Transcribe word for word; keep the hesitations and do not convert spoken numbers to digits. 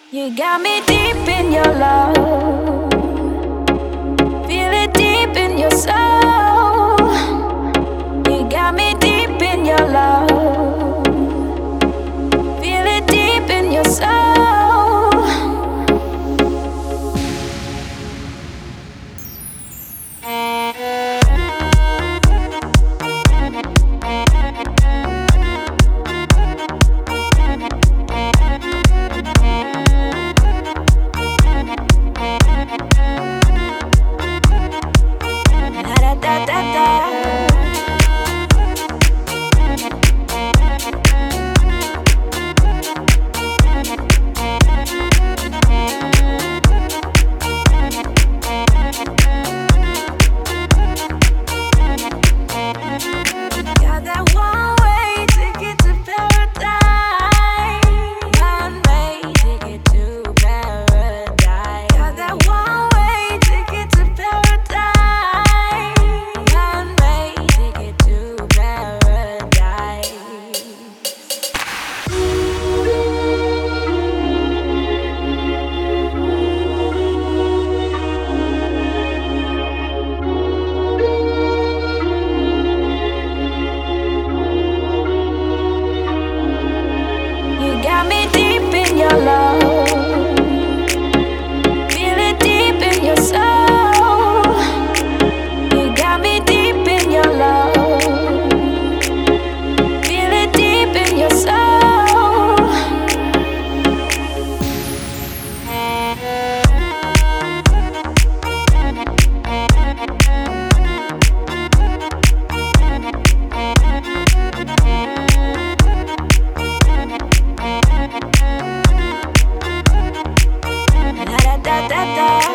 You got me deep in your love. Feel it deep in your soul. You got me deep in your love. Feel it deep in your soul. Da da da da. Got that one way ticket to paradise. One way ticket to paradise. Got that one way ticket to paradise. One way ticket to paradise. You got me deep in your love. Feel it deep in your soul. You got me deep in your love. Feel it deep in your soul. Da da da da.